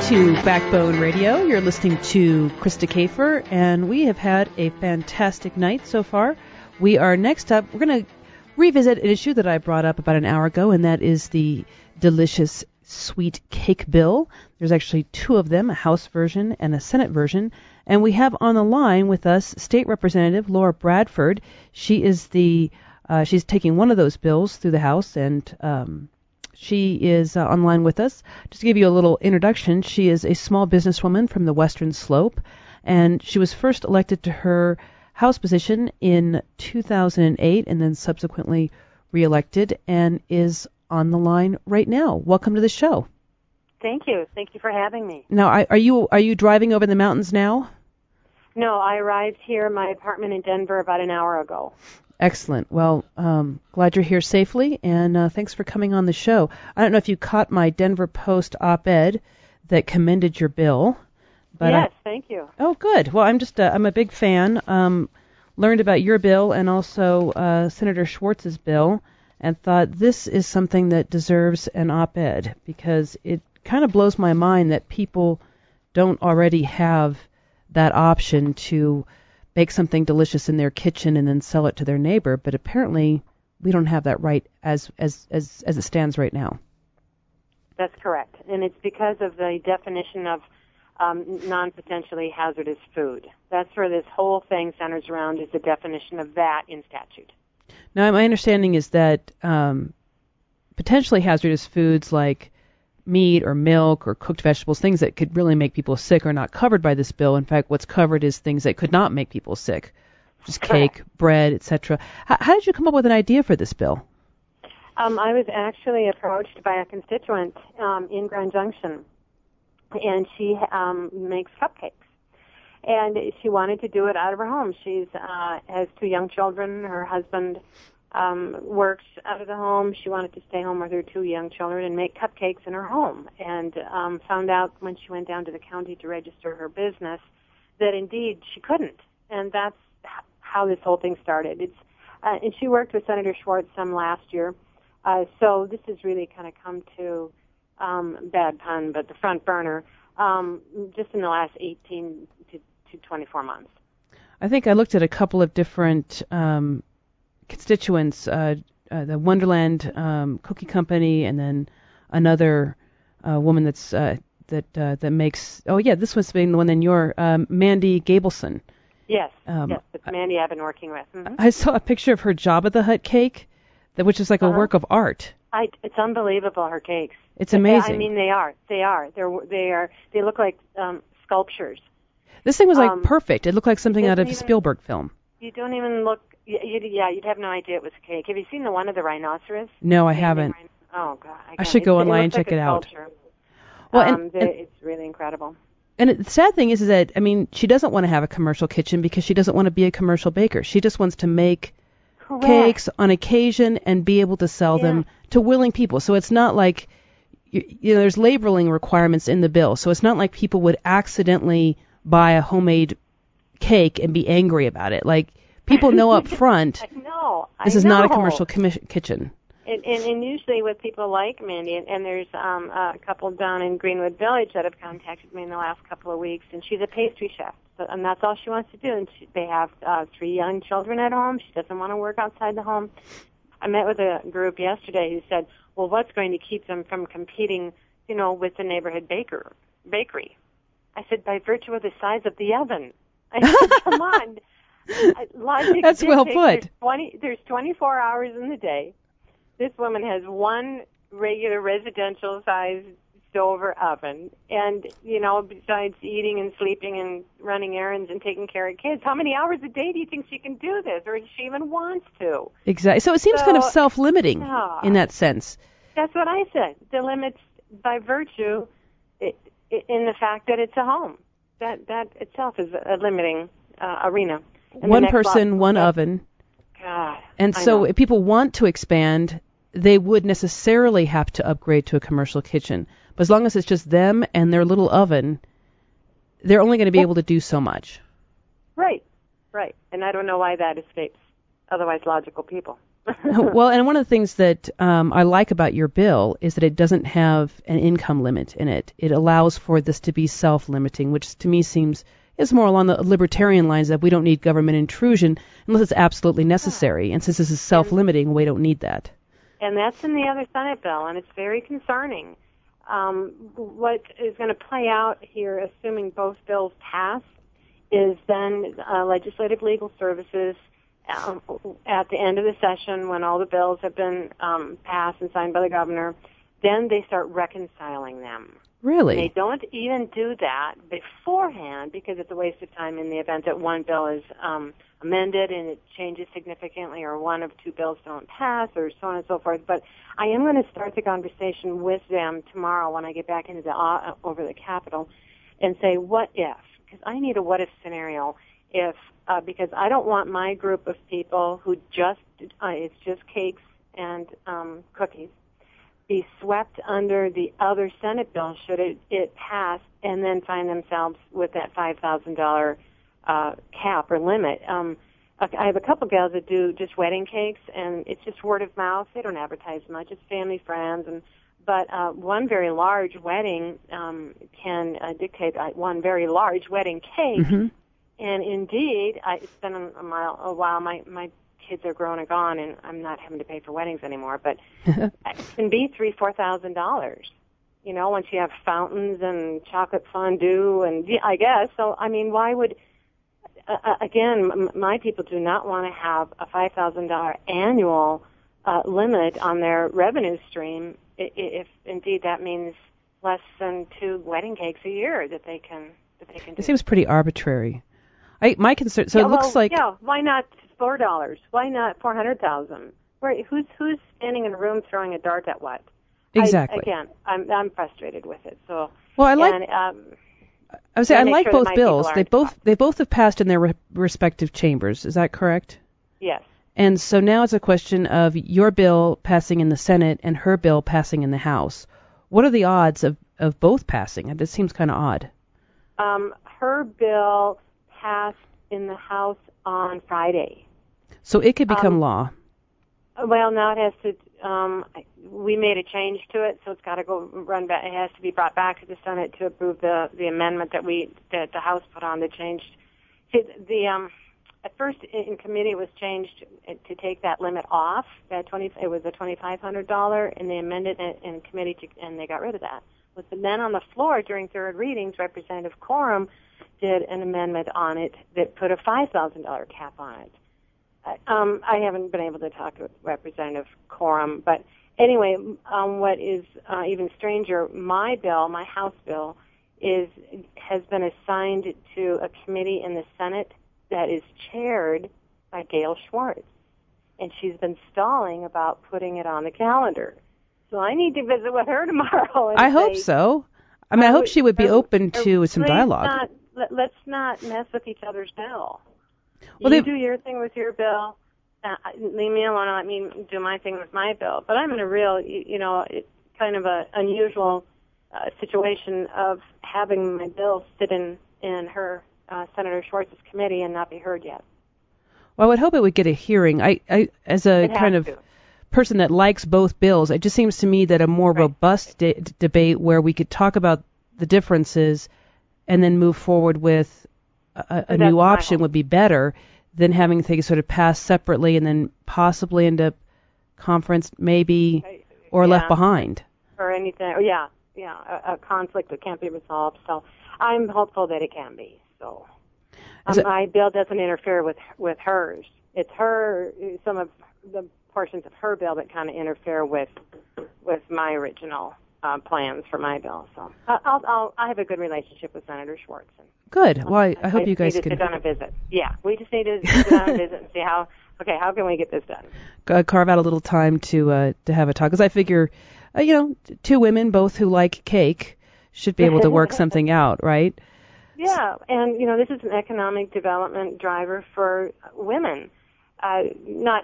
to Backbone Radio. You're listening to Krista Kafer, and we have had a fantastic night so far. We are next up, we're going to revisit an issue that I brought up about an hour ago, and that is the delicious sweet cake bill. There's actually two of them, a House version and a Senate version. And we have on the line with us State Representative Laura Bradford. She is she's taking one of those bills through the House, and she is online with us. Just to give you a little introduction, she is a small businesswoman from the Western Slope, and she was first elected to her House position in 2008 and then subsequently reelected and is on the line right now. Welcome to the show. Thank you. Thank you for having me. Now, are you driving over the mountains now? No, I arrived here in my apartment in Denver about an hour ago. Excellent. Well, glad you're here safely, and thanks for coming on the show. I don't know if you caught my Denver Post op-ed that commended your bill. But yes, thank you. Oh, good. Well, I'm a big fan. Learned about your bill and also Senator Schwartz's bill, and thought this is something that deserves an op-ed because it kind of blows my mind that people don't already have that option to bake something delicious in their kitchen and then sell it to their neighbor, but apparently we don't have that right as it stands right now. That's correct, and it's because of the definition of non-potentially hazardous food. That's where this whole thing centers around, is the definition of that in statute. Now, my understanding is that potentially hazardous foods like meat or milk or cooked vegetables, things that could really make people sick, are not covered by this bill. In fact, what's covered is things that could not make people sick, which is cake, bread, etc. How did you come up with an idea for this bill? I was actually approached by a constituent in Grand Junction, and she makes cupcakes. And she wanted to do it out of her home. She has two young children. Her husband works out of the home. She wanted to stay home with her two young children and make cupcakes in her home, and found out when she went down to the county to register her business that indeed she couldn't. And that's how this whole thing started. And she worked with Senator Schwartz some last year. So this has really kind of come to, bad pun, but the front burner, just in the last 18 to 24 months. I think I looked at a couple of different constituents, the Wonderland Cookie Company, and then another woman that makes. Oh yeah, this was being the one in your Mandy Gableson. Yes, yes, it's Mandy I've been working with. Mm-hmm. I saw a picture of her Jabba the Hutt cake, which is like a work of art. It's unbelievable, her cakes. It's amazing. I mean, they are. They look like sculptures. This thing was like perfect. It looked like something out of a Spielberg film. You don't even look. You'd have no idea it was a cake. Have you seen the one of the rhinoceros? No, I haven't. Oh God, I should go online and check it out. Well, it's really incredible. And the sad thing is that, I mean, she doesn't want to have a commercial kitchen because she doesn't want to be a commercial baker. She just wants to make cakes on occasion and be able to sell them to willing people. So it's not like, there's labeling requirements in the bill. So it's not like people would accidentally buy a homemade cake and be angry about it. Like, people know up front, this is not a commercial kitchen. And usually with people like Mandy, and there's a couple down in Greenwood Village that have contacted me in the last couple of weeks, and she's a pastry chef, and that's all she wants to do. And they have 3 young children at home. She doesn't want to work outside the home. I met with a group yesterday who said, well, what's going to keep them from competing, with the neighborhood bakery? I said, by virtue of the size of the oven. I said, come on. Logic. That's well put. There's 24 hours in the day. This woman has one regular residential-sized stove or oven, and, besides eating and sleeping and running errands and taking care of kids, how many hours a day do you think she can do this, or she even wants to? Exactly. So it seems kind of self-limiting in that sense. That's what I said. The limits by virtue in the fact that it's a home. That itself is a limiting arena. And one person, one oven. God. And so if people want to expand, they would necessarily have to upgrade to a commercial kitchen. But as long as it's just them and their little oven, they're only going to be able to do so much. Right. And I don't know why that escapes otherwise logical people. Well, and one of the things that I like about your bill is that it doesn't have an income limit in it. It allows for this to be self-limiting, which to me seems is more along the libertarian lines that we don't need government intrusion unless it's absolutely necessary. And since this is self-limiting, we don't need that. And that's in the other Senate bill, and it's very concerning. What is going to play out here, assuming both bills pass, is then Legislative Legal Services at the end of the session, when all the bills have been passed and signed by the governor, then they start reconciling them. Really? And they don't even do that beforehand because it's a waste of time in the event that one bill is amended and it changes significantly, or one of two bills don't pass, or so on and so forth. But I am going to start the conversation with them tomorrow when I get back into the over the Capitol and say, what if? Because I need a what if scenario. If because I don't want my group of people who just it's just cakes and cookies be swept under the other Senate bill should it pass, and then find themselves with that $5,000 cap or limit. I have a couple gals that do just wedding cakes, and it's just word of mouth. They don't advertise much. It's family, friends, but one very large wedding can dictate one very large wedding cake. Mm-hmm. And indeed, it's been a while. My kids are grown and gone, and I'm not having to pay for weddings anymore. But it can be $3,000-$4,000. You know, once you have fountains and chocolate fondue, and I guess so. I mean, why would again? My people do not want to have a $5,000 annual limit on their revenue stream. If indeed that means less than 2 wedding cakes a year that they can do. It seems pretty arbitrary. My concern. So it looks like. Yeah. Why not $4? Why not $400,000? Who's standing in a room throwing a dart at what? Exactly. I'm frustrated with it. So. Well, I like. And, I would say I like sure both bills. They both have passed in their respective chambers. Is that correct? Yes. And so now it's a question of your bill passing in the Senate and her bill passing in the House. What are the odds of both passing? This seems kind of odd. Her bill passed in the House on Friday. So it could become law. Well, now it has to. We made a change to it, so it's got to go run back. It has to be brought back to the Senate to approve the amendment that the House put on that changed. At first in committee it was changed to take that limit off. It was a $2,500, and they amended it in committee and they got rid of that. But then on the floor during third readings, Representative Corum did an amendment on it that put a $5,000 cap on it. I haven't been able to talk to Representative Corum, but anyway, what is even stranger, my House bill, has been assigned to a committee in the Senate that is chaired by Gail Schwartz, and she's been stalling about putting it on the calendar. So I need to visit with her tomorrow. And I hope so. I mean, I hope she would be open to some dialogue. Let's not mess with each other's bill. Well, you do your thing with your bill. Leave me alone and let me do my thing with my bill. But I'm in a real, kind of a unusual situation of having my bill sit in her Senator Schwartz's committee and not be heard yet. Well, I would hope it would get a hearing. I as a kind of person that likes both bills, it just seems to me that a more robust debate where we could talk about the differences and then move forward with a new option would be better than having things sort of pass separately and then possibly end up conference maybe or left behind. Or anything. A conflict that can't be resolved. So I'm hopeful that it can be. So my bill doesn't interfere with hers. It's some of the portions of her bill that kind of interfere with my original plans for my bill. So I have a good relationship with Senator Schwartz. Good. Well, I hope you guys can sit on a visit. Yeah, we just need to sit on a visit and see how can we get this done? Carve out a little time to have a talk, because I figure, two women both who like cake should be able to work something out, right? Yeah, and this is an economic development driver for women, not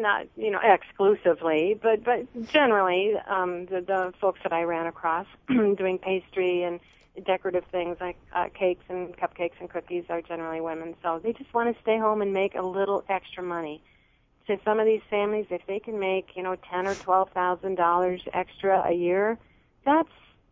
exclusively, but generally the folks that I ran across doing pastry and decorative things like cakes and cupcakes and cookies are generally women. So they just want to stay home and make a little extra money to some of these families, if they can make, $10,000 or $12,000 extra a year, that's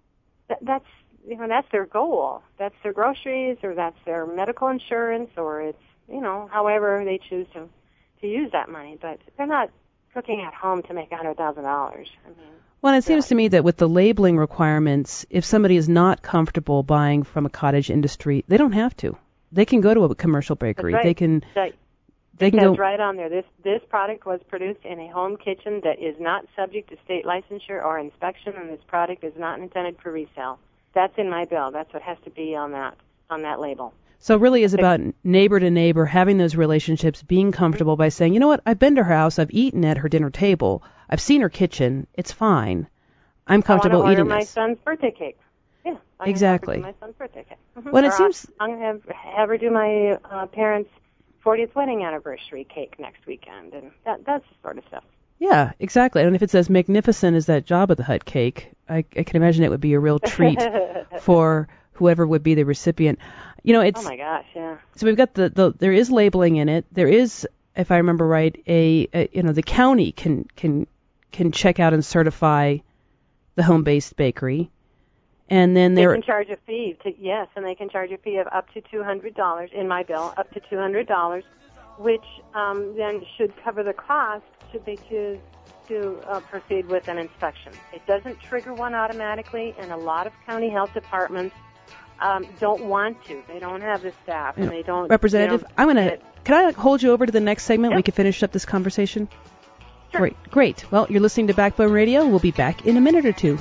their goal. That's their groceries, or that's their medical insurance, or it's, however they choose to use that money. But they're not cooking at home to make $100,000. Well, it seems to me that with the labeling requirements, if somebody is not comfortable buying from a cottage industry, they don't have to. They can go to a commercial bakery. That's right. They can go right on there. This product was produced in a home kitchen that is not subject to state licensure or inspection, and this product is not intended for resale. That's in my bill. That's what has to be on that label. So it really is about neighbor to neighbor, having those relationships, being comfortable by saying, you know what, I've been to her house, I've eaten at her dinner table, I've seen her kitchen, it's fine. I'm comfortable eating this. I want to order my son's birthday cake. Yeah, exactly. My son's birthday cake. Well, it seems I'm going to have her do my parents' 40th wedding anniversary cake next weekend, and that's the sort of stuff. Yeah, exactly. And if it's as magnificent as that Jabba the Hutt cake, I can imagine it would be a real treat for whoever would be the recipient. It's. Oh my gosh, yeah. So we've got there is labeling in it. There is, if I remember right, the county can check out and certify the home-based bakery, and then they can charge a fee. And they can charge a fee of up to $200 in my bill, up to $200, which then should cover the cost should they choose to proceed with an inspection. It doesn't trigger one automatically, and a lot of county health departments don't want to. They don't have the staff, and they don't. Representative, can I hold you over to the next segment? Yep. We can finish up this conversation. Sure. Great. Well, you're listening to Backbone Radio. We'll be back in a minute or two.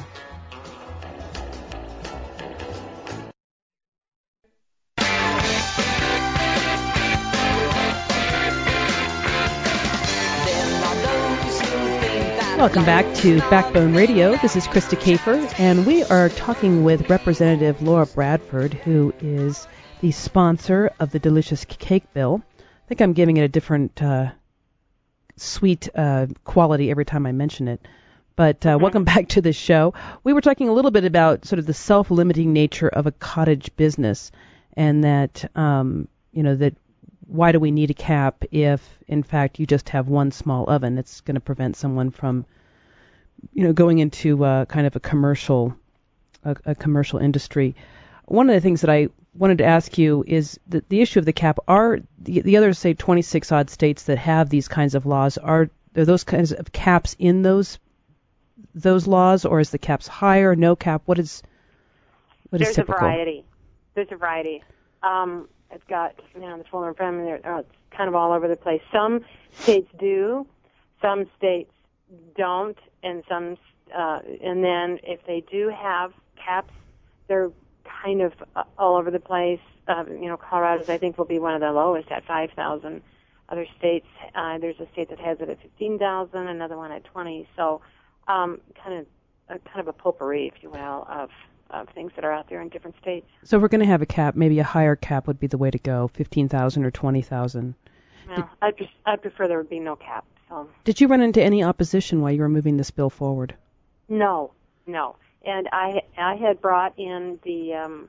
Welcome back to Backbone Radio. This is Krista Kafer, and we are talking with Representative Laura Bradford, who is the sponsor of the Delicious Cake Bill. I think I'm giving it a different sweet quality every time I mention it. But welcome back to the show. We were talking a little bit about sort of the self-limiting nature of a cottage business, and that, that why do we need a cap if, in fact, you just have one small oven? It's going to prevent someone from, going into kind of a commercial industry. One of the things that I wanted to ask you is the issue of the cap. Are the other, say, 26 odd states that have these kinds of laws, are there those kinds of caps in those laws, or is the caps higher, no cap? What is typical? There's a variety. I've got the folder in front of me. It's kind of all over the place. Some states do, some states don't, and and then if they do have caps, they're kind of all over the place. Colorado's, I think, will be one of the lowest at 5,000. Other states, there's a state that has it at 15,000, another one at 20. So, kind of a potpourri, if you will, of things that are out there in different states. So if we're going to have a cap, maybe a higher cap would be the way to go, 15,000 or 20,000. Well, I'd prefer there would be no cap. So. Did you run into any opposition while you were moving this bill forward? No. And I had brought in the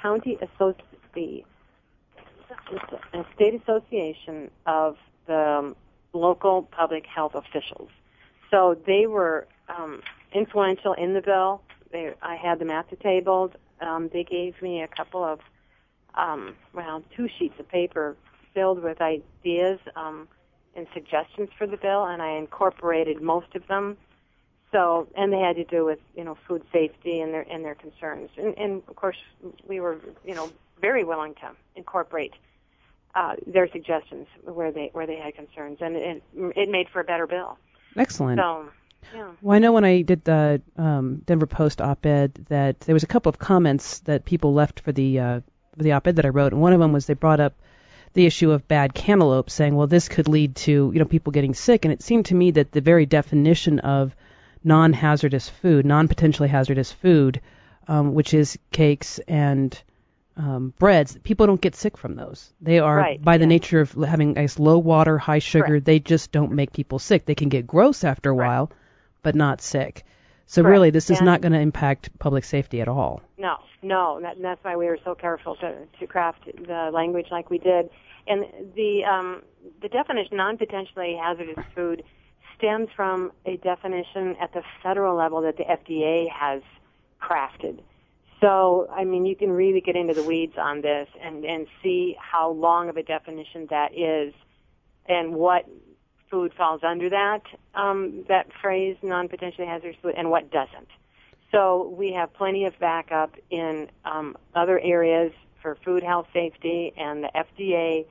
state association of the local public health officials. So they were influential in the bill. I had them at the table. They gave me a couple of, 2 sheets of paper filled with ideas and suggestions for the bill, and I incorporated most of them. So, and they had to do with, food safety and their concerns. And of course, we were, very willing to incorporate their suggestions where they had concerns, and it made for a better bill. Excellent. So, yeah. Well, I know when I did the Denver Post op-ed that there was a couple of comments that people left for the op-ed that I wrote, and one of them was they brought up the issue of bad cantaloupe, saying, well, this could lead to people getting sick, and it seemed to me that the very definition of non-hazardous food, non-potentially hazardous food, which is cakes and breads, people don't get sick from those. They are, by the nature of having low water, high sugar, they just don't make people sick. They can get gross after a while, but not sick. So Correct. really, this is not going to impact public safety at all. No. That's why we were so careful to craft the language like we did. And the definition, non-potentially hazardous food, stems from a definition at the federal level that the FDA has crafted. So, I mean, you can really get into the weeds on this and see how long of a definition that is and what food falls under that phrase, non-potentially hazardous food, and what doesn't. So we have plenty of backup in other areas for food health safety and the FDA,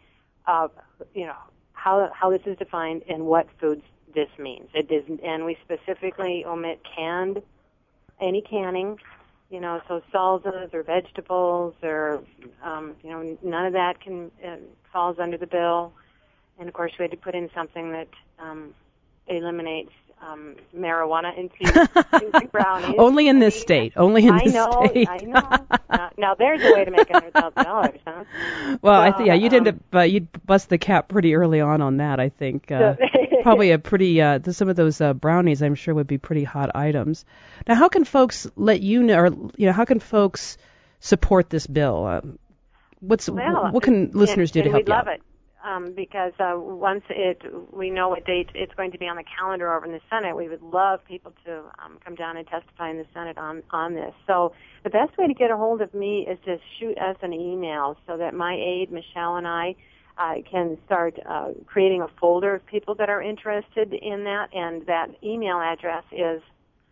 how this is defined and what foods this means. It isn't, and we specifically omit any canning, so salsas or vegetables or, none of that falls under the bill. And of course, we had to put in something that eliminates marijuana into brownies. Only in this state. Only in this state. I know. Now there's a way to make $100,000, huh? Well, you'd end up you'd bust the cap pretty early on that. I think probably a pretty some of those brownies I'm sure would be pretty hot items. Now, how can folks let you know, or how can folks support this bill? What can listeners do to help you out? We'd love it. Because once we know what date it's going to be on the calendar over in the Senate, we would love people to come down and testify in the Senate on this. So the best way to get a hold of me is to shoot us an email so that my aide, Michelle, and I can start creating a folder of people that are interested in that. And that email address is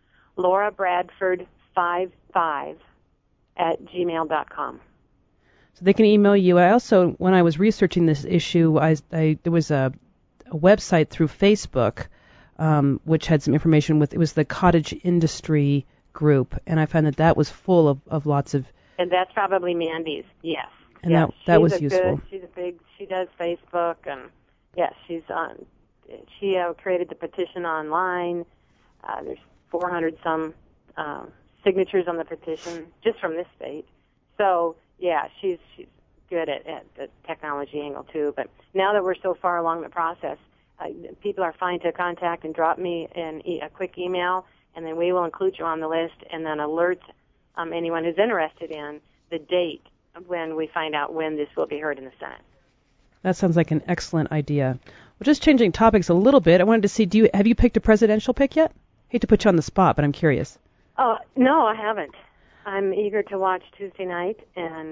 laurabradford55@gmail.com. So they can email you. I also, when I was researching this issue, there was a website through Facebook which had some information it was the Cottage Industry Group, and I found that was full of lots of... And that's probably Mandy's, yes. And yes, that was useful. She does Facebook, and yes, she created the petition online. There's 400 some signatures on the petition just from this state. So, yeah, she's good at the technology angle, too. But now that we're so far along the process, people are fine to contact and drop me a quick email, and then we will include you on the list and then alert anyone who's interested in the date when we find out when this will be heard in the Senate. That sounds like an excellent idea. Well, just changing topics a little bit, I wanted to see, have you picked a presidential pick yet? Hate to put you on the spot, but I'm curious. Oh, no, I haven't. I'm eager to watch Tuesday night, and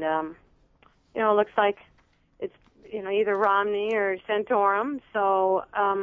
it looks like it's either Romney or Santorum. So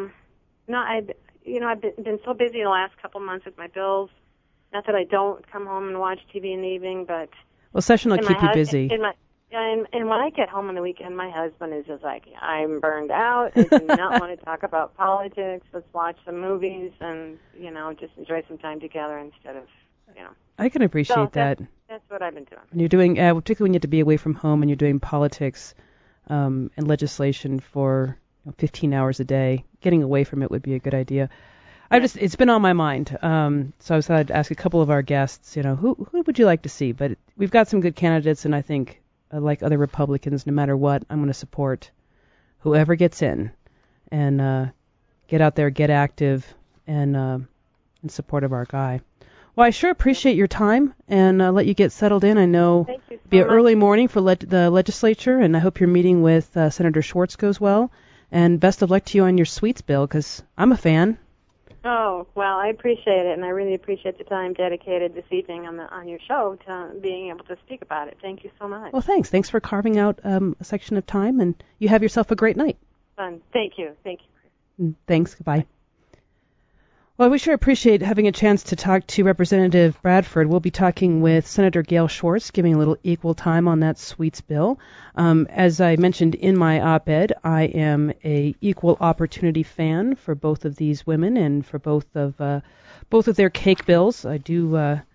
I've been so busy the last couple months with my bills. Not that I don't come home and watch TV in the evening, but session will keep you busy. And when I get home on the weekend, my husband is just like, I'm burned out. I do not want to talk about politics. Let's watch some movies and just enjoy some time together instead of I can appreciate that. That's what I've been doing. When you're doing, particularly when you have to be away from home and you're doing politics and legislation for 15 hours a day, getting away from it would be a good idea. It's been on my mind. So I thought I'd ask a couple of our guests, who would you like to see? But we've got some good candidates, and I think, like other Republicans, no matter what, I'm going to support whoever gets in and get out there, get active, and in support of our guy. Well, I sure appreciate your time and let you get settled in. I know it'll be an early morning for the legislature, and I hope your meeting with Senator Schwartz goes well. And best of luck to you on your sweets bill, because I'm a fan. Oh, well, I appreciate it, and I really appreciate the time dedicated this evening on your show to being able to speak about it. Thank you so much. Well, thanks. Thanks for carving out a section of time, and you have yourself a great night. Fun. Thank you. Thanks. Goodbye. Well, we sure appreciate having a chance to talk to Representative Bradford. We'll be talking with Senator Gail Schwartz, giving a little equal time on that sweets bill. As I mentioned in my op-ed, I am a equal opportunity fan for both of these women and for both of their cake bills. I do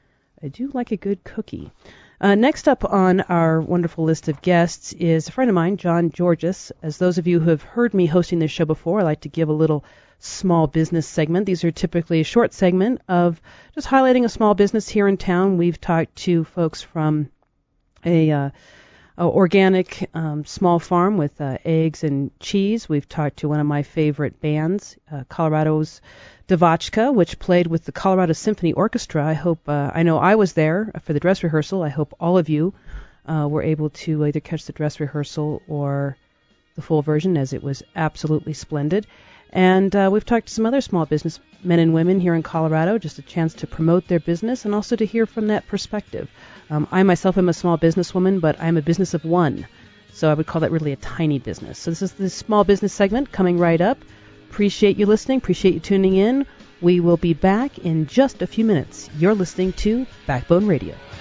like a good cookie. Next up on our wonderful list of guests is a friend of mine, John Georges. As those of you who have heard me hosting this show before, I like to give a little small business segment. These are typically a short segment of just highlighting a small business here in town. We've talked to folks from a organic small farm with eggs and cheese. We've talked to one of my favorite bands, Colorado's Devotchka, which played with the Colorado Symphony Orchestra. I know I was there for the dress rehearsal. I hope all of you were able to either catch the dress rehearsal or the full version, as it was absolutely splendid. And we've talked to some other small business men and women here in Colorado, just a chance to promote their business and also to hear from that perspective. I myself am a small businesswoman, but I'm a business of one, so I would call that really a tiny business. So this is the small business segment coming right up. Appreciate you listening. Appreciate you tuning in. We will be back in just a few minutes. You're listening to Backbone Radio.